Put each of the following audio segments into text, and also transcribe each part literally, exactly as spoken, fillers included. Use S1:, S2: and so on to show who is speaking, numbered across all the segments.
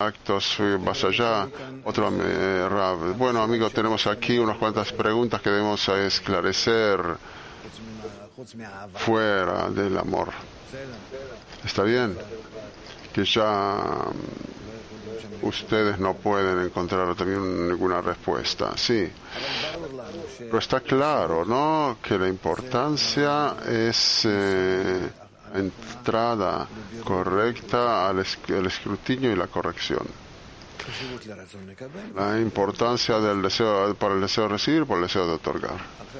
S1: actos más allá. Otro, eh, Rav. Bueno, amigo, tenemos aquí unas cuantas preguntas que debemos esclarecer fuera del amor. ¿Está bien? Que ya ustedes no pueden encontrar también ninguna respuesta. Sí. Pero está claro, ¿no?, que la importancia es eh, entrada correcta al, esc al escrutinio y la corrección. La importancia del deseo para el deseo de recibir, por el deseo de otorgar.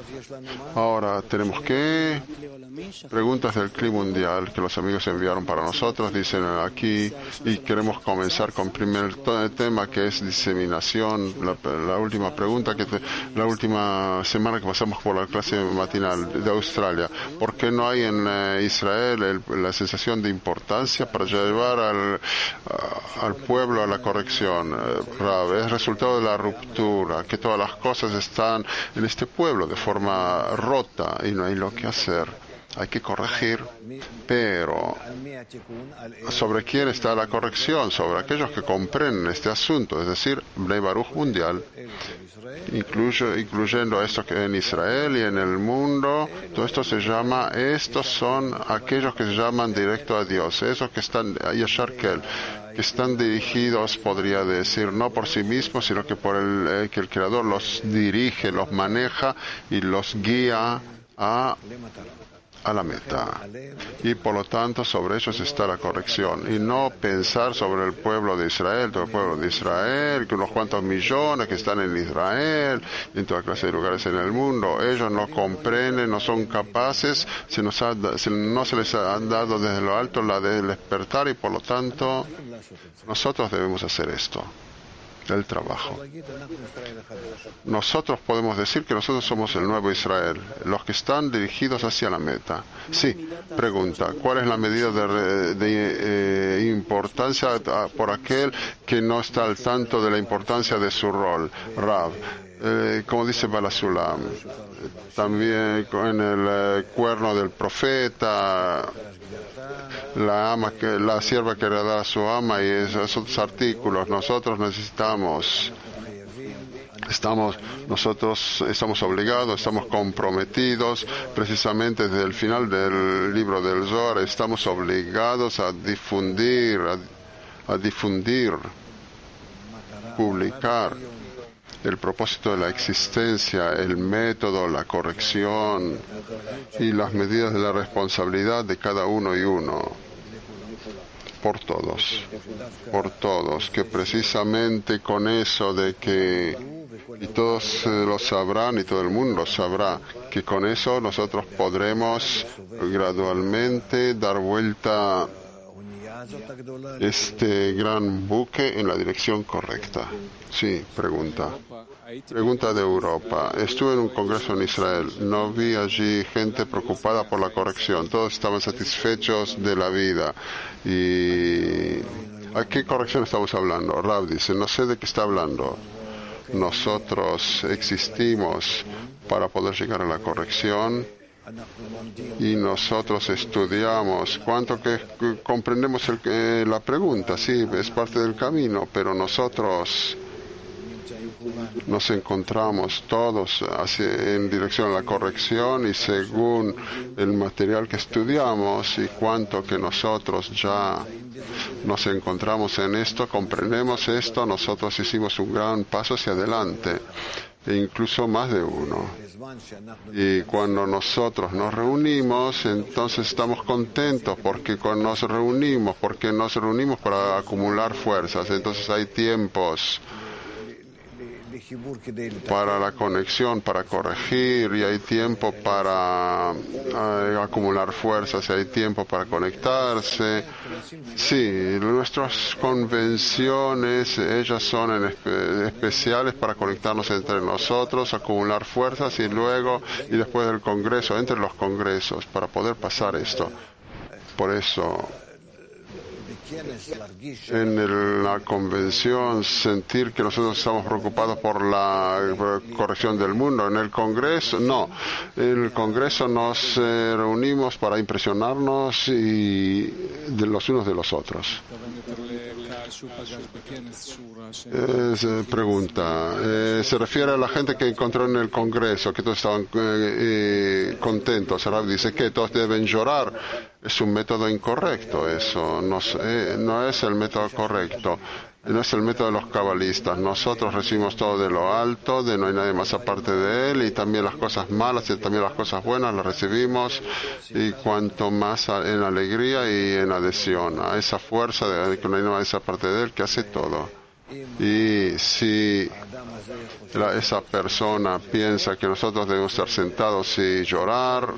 S1: Ahora tenemos que preguntas del clima mundial que los amigos enviaron para nosotros, dicen aquí, y queremos comenzar con el primer tema, que es diseminación. La, la última pregunta, que te, la última semana que pasamos por la clase matinal de Australia, ¿por qué no hay en eh, Israel el, la sensación de importancia para llevar al, a, al pueblo a la corrección? Eh, es resultado de la ruptura, que todas las cosas están en este pueblo de forma rota y no hay lo que hacer. Hay que corregir, pero ¿sobre quién está la corrección? Sobre aquellos que comprenden este asunto, es decir, Bnei Baruch mundial, incluyo, incluyendo esto que en Israel y en el mundo. Todo esto se llama, estos son aquellos que se llaman directo a Dios, esos que están, Yashar Kel, que están dirigidos, podría decir, no por sí mismos, sino que por el, eh, que el Creador los dirige, los maneja y los guía a a la meta, y por lo tanto sobre ellos está la corrección, y no pensar sobre el pueblo de Israel, todo el pueblo de Israel, que unos cuantos millones que están en Israel, en toda clase de lugares en el mundo. Ellos no comprenden, no son capaces, se nos ha, se, no se les ha dado desde lo alto la de despertar, y por lo tanto nosotros debemos hacer esto, el trabajo. Nosotros podemos decir que nosotros somos el nuevo Israel, los que están dirigidos hacia la meta. Sí, pregunta, ¿cuál es la medida de, de eh, importancia por aquel que no está al tanto de la importancia de su rol? Rav, eh, como dice Balasulam, también en el eh, cuerno del profeta, la ama que la sierva que le da a su ama, y esos otros artículos. Nosotros necesitamos, estamos, nosotros estamos obligados, estamos comprometidos, precisamente desde el final del libro del Zohar, estamos obligados a difundir, a, a difundir, publicar el propósito de la existencia, el método, la corrección y las medidas de la responsabilidad de cada uno y uno, por todos, por todos, que precisamente con eso de que, y todos eh, lo sabrán y todo el mundo sabrá, que con eso nosotros podremos gradualmente dar vuelta este gran buque en la dirección correcta. Sí, pregunta. Pregunta de Europa. Estuve en un congreso en Israel. No vi allí gente preocupada por la corrección. Todos estaban satisfechos de la vida. ¿Y a qué corrección estamos hablando? Rav dice, no sé de qué está hablando. Nosotros existimos para poder llegar a la corrección, y nosotros estudiamos. ¿Cuánto que comprendemos el, eh, la pregunta? Sí, es parte del camino, pero nosotros nos encontramos todos hacia, en dirección a la corrección, y según el material que estudiamos y cuánto que nosotros ya nos encontramos en esto, comprendemos esto, nosotros hicimos un gran paso hacia adelante, e incluso más de uno. Y cuando nosotros nos reunimos, entonces estamos contentos porque cuando nos reunimos, porque nos reunimos para acumular fuerzas. Entonces hay tiempos para la conexión, para corregir, y hay tiempo para eh, acumular fuerzas, y hay tiempo para conectarse. Sí, nuestras convenciones, ellas son en espe especiales para conectarnos entre nosotros, acumular fuerzas, y luego, y después del congreso, entre los congresos, para poder pasar esto. Por eso, en el, la convención sentir que nosotros estamos preocupados por la corrección del mundo. En el Congreso, no. En el Congreso nos eh, reunimos para impresionarnos y de los unos de los otros. Eh, pregunta, eh, se refiere a la gente que encontró en el Congreso, que todos estaban eh, eh, contentos. Rav dice que todos deben llorar. Es un método incorrecto eso, no, eh, no es el método correcto. No es el método de los cabalistas. Nosotros recibimos todo de lo alto, de no hay nadie más aparte de él, y también las cosas malas y también las cosas buenas las recibimos, y cuanto más en alegría y en adhesión a esa fuerza de que no hay nadie más aparte de él que hace todo. Y si la, esa persona piensa que nosotros debemos estar sentados y llorar,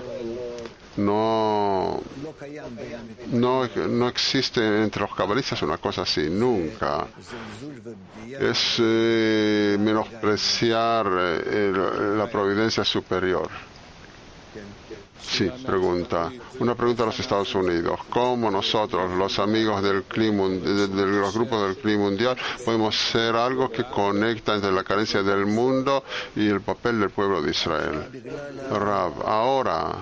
S1: no, no, no existe entre los cabalistas una cosa así, nunca. Es eh, menospreciar eh, la providencia superior. Sí, pregunta. Una pregunta a los Estados Unidos. ¿Cómo nosotros, los amigos del clima, de, de los grupos del clima mundial, podemos ser algo que conecta entre la carencia del mundo y el papel del pueblo de Israel? Rav, ahora,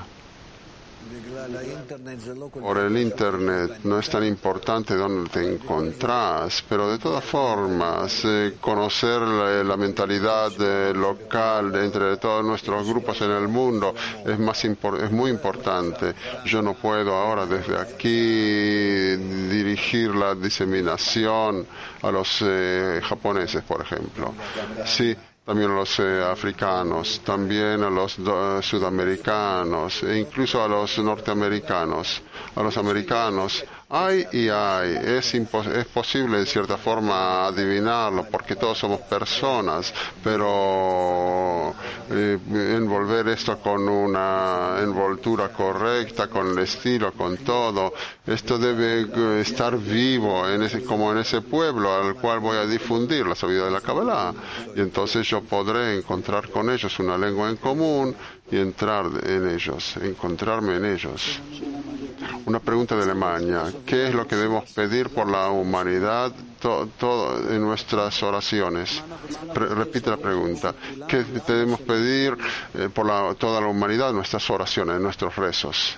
S1: por el Internet no es tan importante dónde te encontrás, pero de todas formas eh, conocer la, la mentalidad eh, local de entre todos nuestros grupos en el mundo es, más impor- es muy importante. Yo no puedo ahora desde aquí dirigir la diseminación a los eh, japoneses, por ejemplo. Sí. También a los eh, africanos, también a los do, sudamericanos, e incluso a los norteamericanos, a los americanos. Hay y hay, es, es posible en cierta forma adivinarlo, porque todos somos personas, pero eh, envolver esto con una envoltura correcta, con el estilo, con todo, esto debe estar vivo en ese, como en ese pueblo al cual voy a difundir la sabiduría de la Kabbalah, y entonces yo podré encontrar con ellos una lengua en común y entrar en ellos, encontrarme en ellos. Una pregunta de Alemania. ¿Qué es lo que debemos pedir por la humanidad to, todo, en nuestras oraciones? Pre, repite la pregunta. ¿Qué debemos pedir eh, por la, toda la humanidad en nuestras oraciones, en nuestros rezos?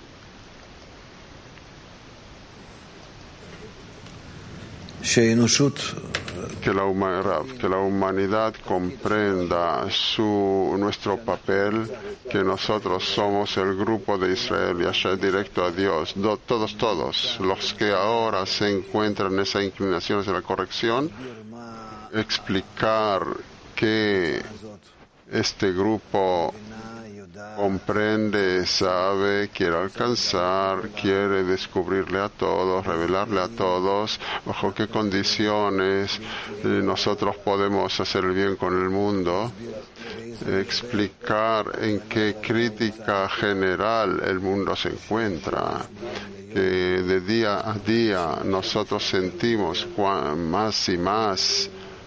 S1: Que la, humanidad, que la humanidad comprenda su, nuestro papel, que nosotros somos el grupo de Israel y allá directo a Dios. Do, todos, todos, los que ahora se encuentran en esas inclinaciones de la corrección, explicar que este grupo comprende, sabe, quiere alcanzar, quiere descubrirle a todos, revelarle a todos bajo qué condiciones eh, nosotros podemos hacer el bien con el mundo, explicar en qué crítica general el mundo se encuentra, que de día a día nosotros sentimos más y más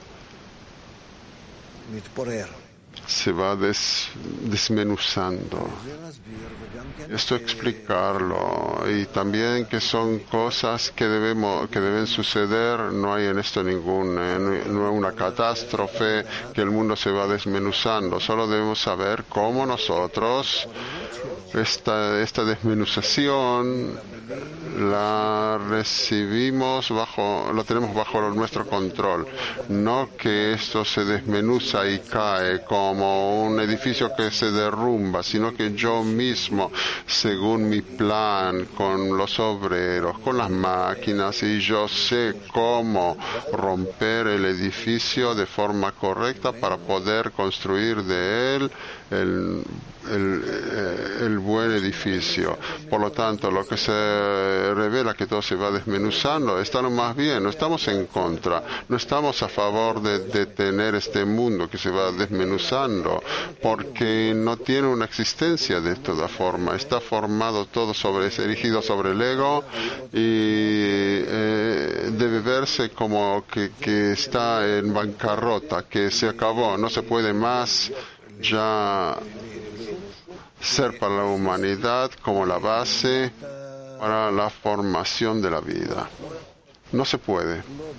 S1: se va des, desmenuzando. Esto explicarlo, y también que son cosas que debemos que deben suceder. No hay en esto ningún eh, no hay una catástrofe, que el mundo se va desmenuzando. Solo debemos saber cómo nosotros esta esta desmenuzación la recibimos bajo, la tenemos bajo nuestro control. No que esto se desmenuza y cae como un edificio que se derrumba, sino que yo mismo, según mi plan, con los obreros, con las máquinas, y yo sé cómo romper el edificio de forma correcta para poder construir de él el El, el buen edificio. Por lo tanto, lo que se revela que todo se va desmenuzando, está lo más bien, no estamos en contra, no estamos a favor de detener este mundo que se va desmenuzando, porque no tiene una existencia de toda forma, está formado todo sobre, es erigido sobre el ego, y eh, debe verse como que, que está en bancarrota, que se acabó, no se puede más ya ser para la humanidad como la base para la formación de la vida. No se puede.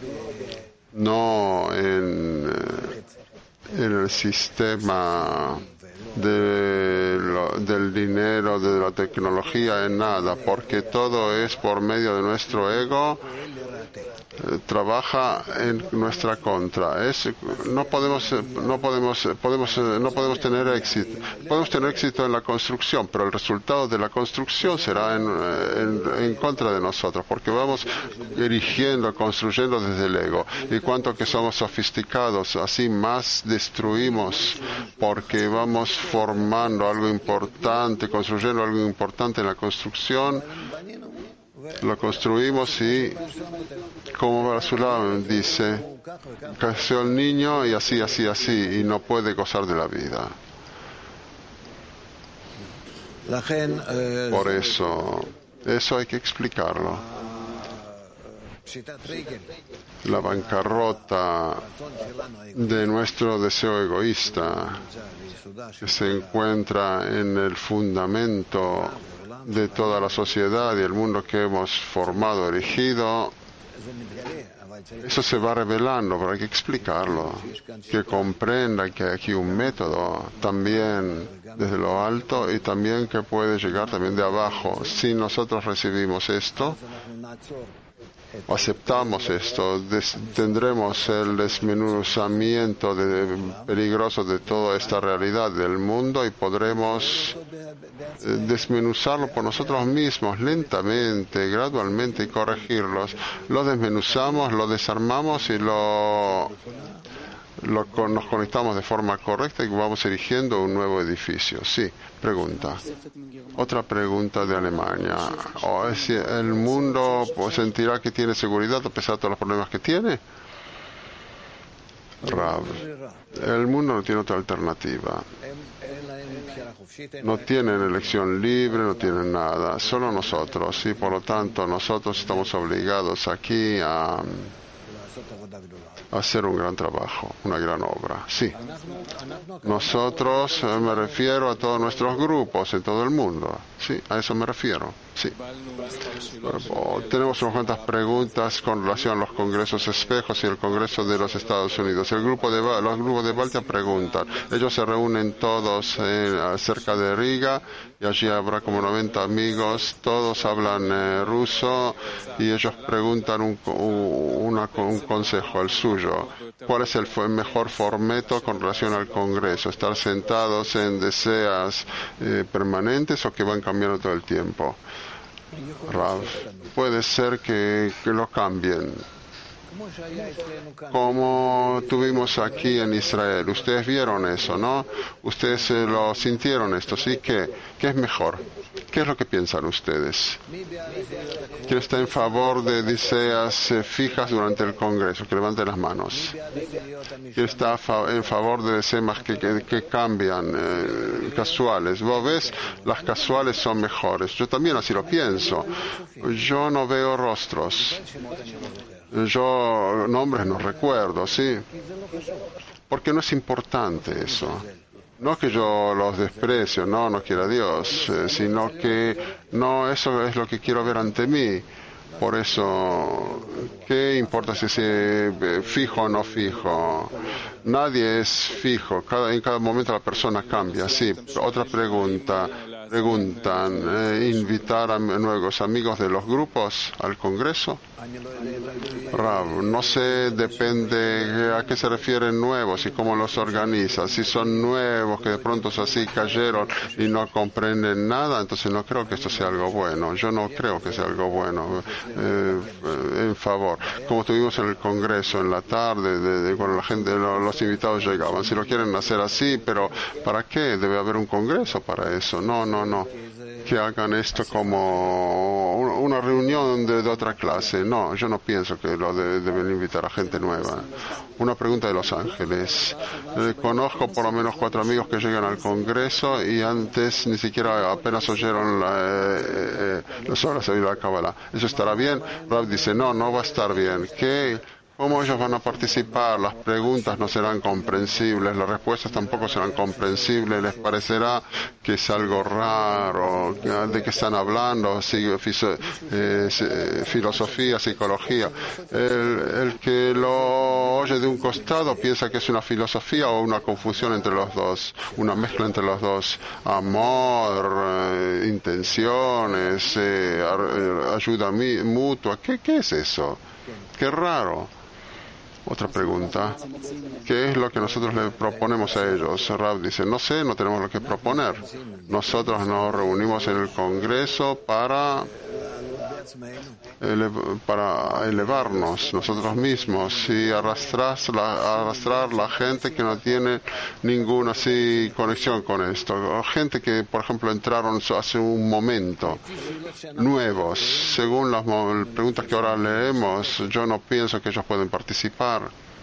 S1: No en, en el sistema de lo, del dinero, de la tecnología, en nada, porque todo es por medio de nuestro ego. Trabaja en nuestra contra. Es, no podemos, no podemos, podemos, no podemos tener éxito. Podemos tener éxito en la construcción, pero el resultado de la construcción será en, en, en contra de nosotros, porque vamos erigiendo, construyendo desde el ego. Y cuanto que somos sofisticados, así más destruimos, porque vamos formando algo importante, construyendo algo importante en la construcción. Lo construimos y, como Basulam dice, creció el niño y así, así, así, y no puede gozar de la vida. Por eso, eso hay que explicarlo. La bancarrota de nuestro deseo egoísta, que se encuentra en el fundamento de toda la sociedad y el mundo que hemos formado, erigido, eso se va revelando, pero hay que explicarlo, que comprenda que hay aquí un método también desde lo alto y también que puede llegar también de abajo. Si nosotros recibimos esto, aceptamos esto, des, tendremos el desmenuzamiento de, peligroso de toda esta realidad del mundo y podremos eh, desmenuzarlo por nosotros mismos, lentamente, gradualmente y corregirlos. Lo desmenuzamos, lo desarmamos y lo, lo nos conectamos de forma correcta y vamos erigiendo un nuevo edificio. Sí, pregunta. Otra pregunta de Alemania. ¿O es, ¿El mundo pues, sentirá que tiene seguridad a pesar de todos los problemas que tiene? Rav, el mundo no tiene otra alternativa. No tienen elección libre, no tienen nada. Solo nosotros. Y por lo tanto, nosotros estamos obligados aquí a hacer un gran trabajo, una gran obra. Sí. Nosotros, me refiero a todos nuestros grupos en todo el mundo. Sí, a eso me refiero. Sí. Tenemos unas cuantas preguntas con relación a los congresos espejos y el Congreso de los Estados Unidos. El grupo de, los grupos de Baltia preguntan. Ellos se reúnen todos eh, cerca de Riga y allí habrá como noventa amigos. Todos hablan eh, ruso y ellos preguntan un, una, un consejo, el suyo. ¿Cuál es el mejor formato con relación al Congreso? ¿Estar sentados en deseas eh, permanentes o que van cambiando todo el tiempo? Rav, puede ser que, que lo cambien. Como tuvimos aquí en Israel. Ustedes vieron eso, ¿no? Ustedes eh, lo sintieron esto, ¿sí? ¿Qué, ¿Qué es mejor? ¿Qué es lo que piensan ustedes? ¿Quién está en favor de deseas eh, fijas durante el Congreso? Que levanten las manos. ¿Quién está a fa en favor de deseas que, que, que cambian, eh, casuales? ¿Vos ves? Las casuales son mejores. Yo también así lo pienso. Yo no veo rostros. Yo nombres no recuerdo, ¿sí? Porque no es importante eso. No que yo los desprecio, no, no quiera Dios, eh, sino que no, eso es lo que quiero ver ante mí. Por eso, ¿qué importa si es eh, fijo o no fijo? Nadie es fijo, cada, en cada momento la persona cambia. Sí, otra pregunta. Preguntan, eh, ¿invitar a nuevos amigos de los grupos al Congreso? Rav, no sé, depende a qué se refieren nuevos y cómo los organiza. Si son nuevos que de pronto así cayeron y no comprenden nada, entonces no creo que esto sea algo bueno. Yo no creo que sea algo bueno eh, en favor. Como tuvimos en el Congreso en la tarde, de, de, cuando la gente, los, los invitados llegaban. Si lo quieren hacer así, pero ¿para qué? Debe haber un Congreso para eso. No, no. No, no, que hagan esto como una reunión de, de otra clase. No, yo no pienso que lo de, deben invitar a gente nueva. Una pregunta de Los Ángeles. Eh, conozco por lo menos cuatro amigos que llegan al Congreso y antes ni siquiera apenas oyeron la, eh, eh, las horas de la Kabbalah. ¿Eso estará bien? Rav dice, no, no va a estar bien. ¿Qué? ¿Cómo ellos van a participar? Las preguntas no serán comprensibles, las respuestas tampoco serán comprensibles, les parecerá que es algo raro, de qué están hablando, eh, filosofía, psicología. El, el que lo oye de un costado piensa que es una filosofía o una confusión entre los dos, una mezcla entre los dos, amor, eh, intenciones, eh, ayuda mutua. ¿Qué, qué es eso? Qué raro. Otra pregunta. ¿Qué es lo que nosotros le proponemos a ellos? Rav dice, no sé, no tenemos lo que proponer. Nosotros nos reunimos en el Congreso para, ele para elevarnos nosotros mismos y arrastrar la, arrastrar la gente que no tiene ninguna así conexión con esto. O gente que, por ejemplo, entraron hace un momento, nuevos. Según las preguntas que ahora leemos, yo no pienso que ellos pueden participar.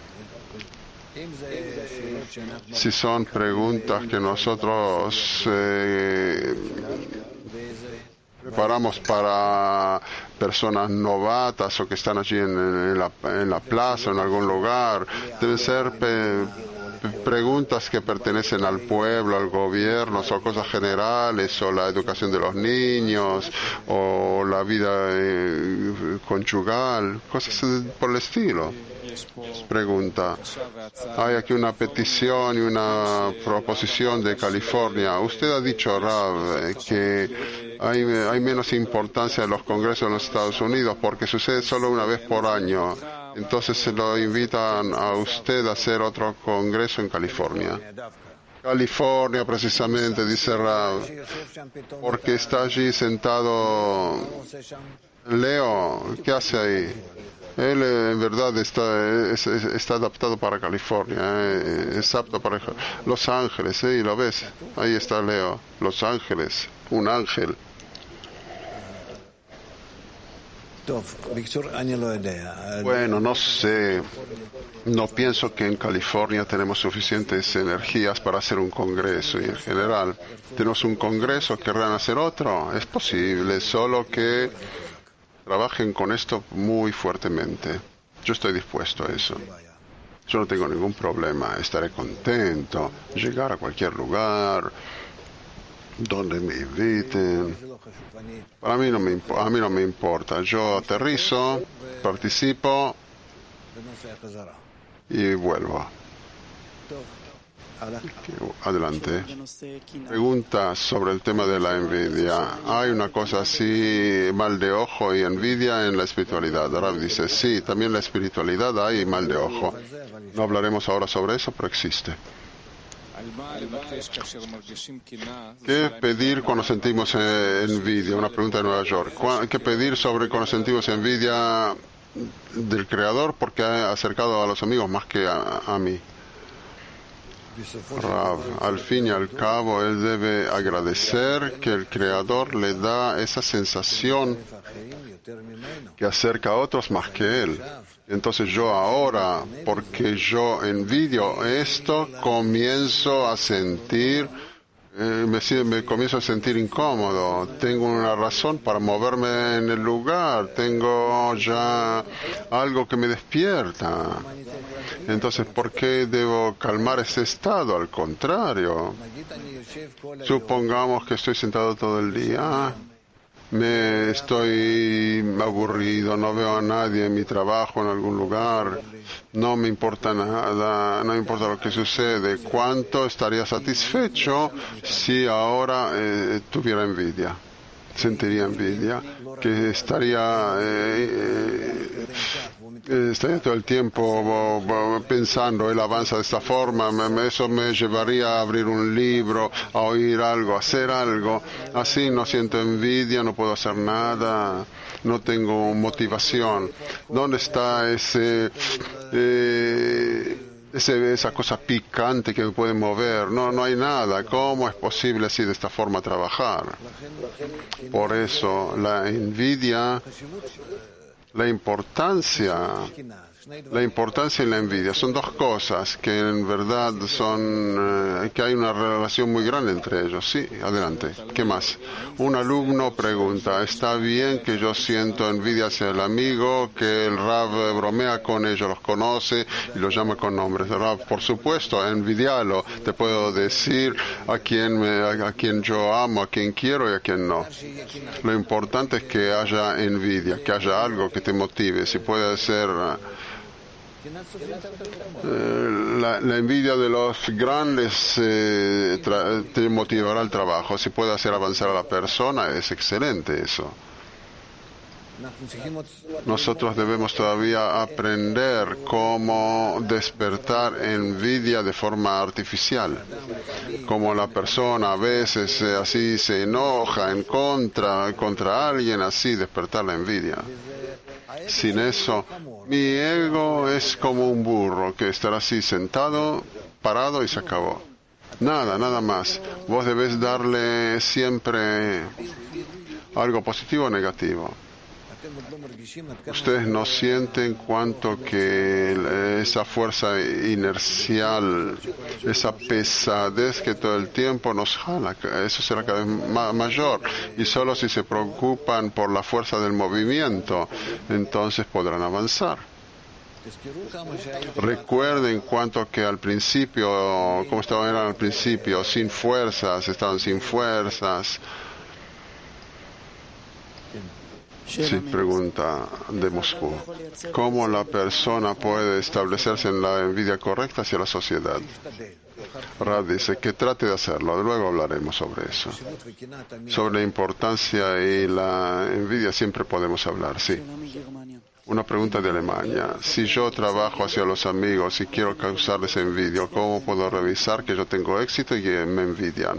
S1: Si son preguntas que nosotros eh, preparamos para personas novatas o que están allí en, en, la, en la plaza, en algún lugar, deben ser pe preguntas que pertenecen al pueblo, al gobierno, o cosas generales, o la educación de los niños, o la vida eh, conyugal, cosas por el estilo. Pregunta. Hay aquí una petición y una proposición de California. Usted ha dicho, Rav, que hay, hay menos importancia en los congresos en los Estados Unidos porque sucede solo una vez por año. Entonces se lo invitan a usted a hacer otro congreso en California. California, precisamente, dice Rav, porque está allí sentado Leo. ¿Qué hace ahí? Él en verdad está, es, es, está adaptado para California, eh, es apto para Los Ángeles, ¿eh? ¿Lo ves? Ahí está Leo, Los Ángeles, un ángel. Bueno, no sé, no pienso que en California tenemos suficientes energías para hacer un congreso y en general tenemos un congreso, querrán hacer otro, es posible, solo que trabajen con esto muy fuertemente. Yo estoy dispuesto a eso. Yo no tengo ningún problema. Estaré contento. Llegar a cualquier lugar donde me inviten. Para mí no me, a mí no me importa. Yo aterrizo, participo y vuelvo. Adelante. Pregunta sobre el tema de la envidia. ¿Hay una cosa así, mal de ojo y envidia en la espiritualidad? Rav dice, sí, también en la espiritualidad hay mal de ojo. No hablaremos ahora sobre eso, pero existe. ¿Qué pedir cuando sentimos envidia? Una pregunta de Nueva York. ¿Qué pedir sobre cuando sentimos envidia del Creador? Porque ha acercado a los amigos más que a, a mí. Rav, al fin y al cabo, él debe agradecer que el Creador le da esa sensación que acerca a otros más que él. Entonces yo ahora, porque yo envidio esto, comienzo a sentir, eh, me, me comienzo a sentir incómodo. Tengo una razón para moverme en el lugar, tengo ya algo que me despierta. Entonces, ¿por qué debo calmar ese estado? Al contrario, supongamos que estoy sentado todo el día, me estoy aburrido, no veo a nadie en mi trabajo, en algún lugar, no me importa nada, no me importa lo que sucede. ¿Cuánto estaría satisfecho si ahora eh, tuviera envidia? Sentiría envidia, que estaría eh, eh, estaría todo el tiempo pensando, él avanza de esta forma, me, eso me llevaría a abrir un libro, a oír algo, a hacer algo. Así no siento envidia, no puedo hacer nada, no tengo motivación. ¿Dónde está ese eh, Ese, esa cosa picante que me puede mover? No, no hay nada. ¿Cómo es posible así de esta forma trabajar? Por eso la envidia, la importancia La importancia y la envidia son dos cosas que en verdad son, eh, que hay una relación muy grande entre ellos. Sí, adelante. ¿Qué más? Un alumno pregunta, ¿está bien que yo siento envidia hacia el amigo, que el Rav bromea con ellos, los conoce y los llama con nombres? Rav, por supuesto, envidialo. Te puedo decir a quién, me, a, a quién yo amo, a quién quiero y a quién no. Lo importante es que haya envidia, que haya algo que te motive. Si puede ser La, la envidia de los grandes eh, te motivará al trabajo. Si puede hacer avanzar a la persona, es excelente eso. Nosotros debemos todavía aprender cómo despertar envidia de forma artificial. Como la persona a veces eh, así se enoja en contra, contra alguien, así despertar la envidia. Sin eso, mi ego es como un burro que estará así sentado, parado y se acabó. Nada, nada más. Vos debés darle siempre algo positivo o negativo. Ustedes no sienten cuánto que esa fuerza inercial, esa pesadez que todo el tiempo nos jala, eso será cada vez ma- mayor. Y solo si se preocupan por la fuerza del movimiento, entonces podrán avanzar. Recuerden cuánto que al principio, como estaban al principio, sin fuerzas, estaban sin fuerzas. Sí, pregunta de Moscú. ¿Cómo la persona puede establecerse en la envidia correcta hacia la sociedad? Rav dice que trate de hacerlo. Luego hablaremos sobre eso. Sobre la importancia y la envidia siempre podemos hablar, sí. Una pregunta de Alemania. Si yo trabajo hacia los amigos y quiero causarles envidia, ¿cómo puedo revisar que yo tengo éxito y que me envidian?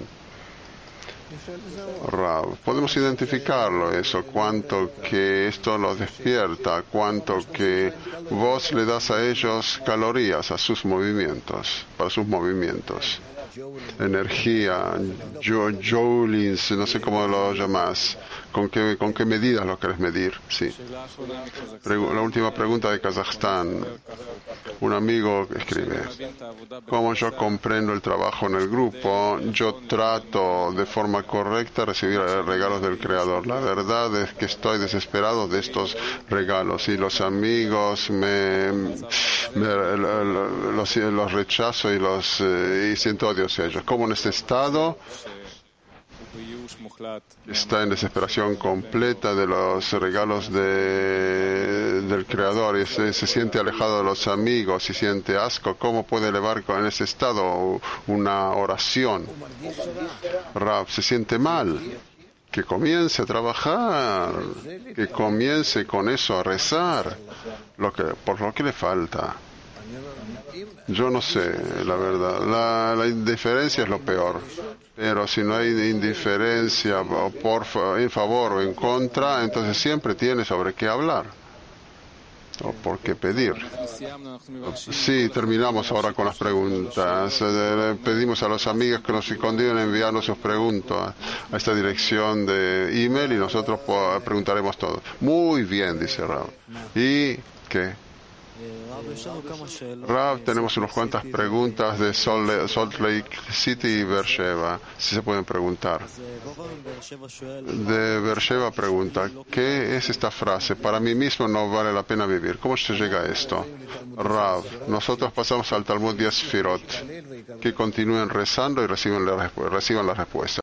S1: Rav, podemos identificarlo eso, cuánto que esto los despierta, cuánto que vos le das a ellos calorías a sus movimientos, para sus movimientos, energía, joulings, no sé cómo lo llamas, con qué, con qué medidas lo querés medir, sí. Pregu- la última pregunta de Kazajstán. Un amigo escribe, como yo comprendo el trabajo en el grupo, yo trato de forma correcta recibir regalos del Creador. La verdad es que estoy desesperado de estos regalos y los amigos me, me los, los rechazo y los eh, y siento odio hacia ellos. Como en este estado está en desesperación completa de los regalos de, del Creador y se, se siente alejado de los amigos y siente asco. ¿Cómo puede elevar en ese estado una oración? Rav, se siente mal. Que comience a trabajar, que comience con eso a rezar, lo que, por lo que le falta. Yo no sé, la verdad. La, la indiferencia es lo peor. Pero si no hay indiferencia por, en favor o en contra, entonces siempre tiene sobre qué hablar o por qué pedir. Sí, terminamos ahora con las preguntas. Eh, pedimos a los amigos que nos continúen enviando sus preguntas a esta dirección de email y nosotros preguntaremos todo. Muy bien, dice Rav. ¿Y qué? Rav, tenemos unas cuantas preguntas de Salt Lake City y Beersheba, si se pueden preguntar. De Beersheba pregunta, ¿qué es esta frase? Para mí mismo no vale la pena vivir. ¿Cómo se llega a esto? Rav, nosotros pasamos al Talmud diez Sfirot, que continúen rezando y reciban la, reciban la respuesta.